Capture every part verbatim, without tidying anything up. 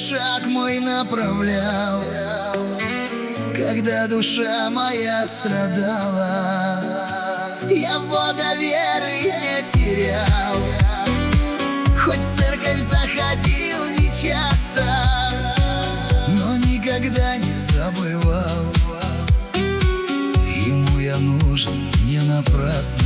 шаг мой направлял, когда душа моя страдала. Я в Бога веры не терял, хоть в церковь заходил нечасто, но никогда не забывал. Ему я нужен не напрасно.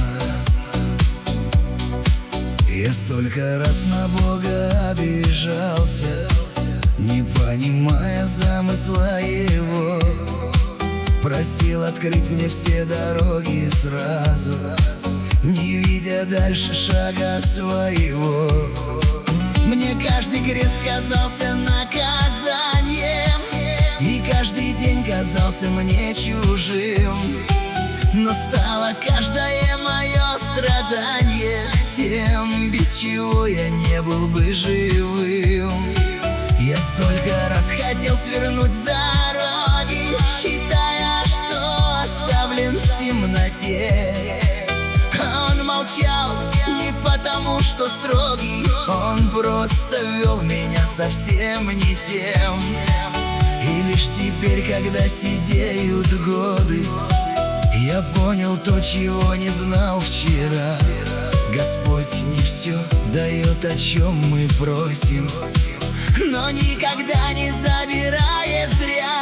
Я столько раз на Бога обижался, не понимая замысла Его. Просил открыть мне все дороги сразу, не видя дальше шага своего. Мне каждый крест казался наказанием, и каждый день казался мне чужим. Но стало каждое мое страдание тем, без чего я не был бы живым. Я столько раз хотел свернуть с дороги, считая, что оставлен в темноте. А он молчал не потому, что строгий, он просто вел меня совсем не тем. И лишь теперь, когда сидеют годы, я понял то, чего не знал вчера. Господь не все дает, о чем мы просим, но никогда не забирает зря.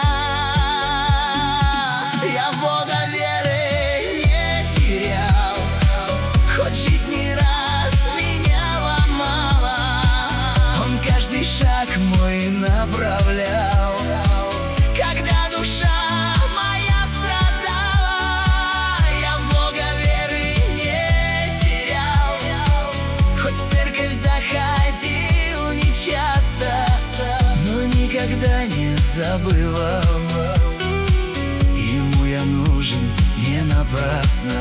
Я в Бога веры не терял, хоть жизнь не раз меня ломала. Он каждый шаг мой направлял, когда душа моя страдала. Я в Бога веры не терял, хоть в церковь заходил нечасто, но никогда не забывал. Ему я нужен не напрасно.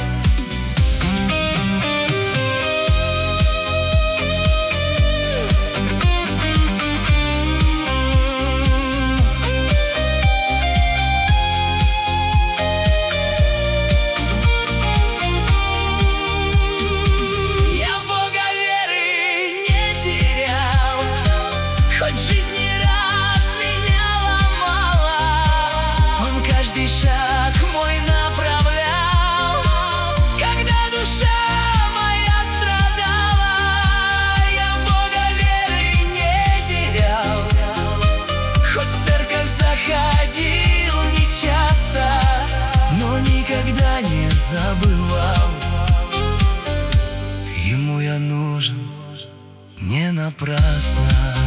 Шаг мой направлял, когда душа моя страдала. Я в Бога веры не терял, хоть в церковь заходил нечасто, но никогда не забывал. Ему я нужен не напрасно.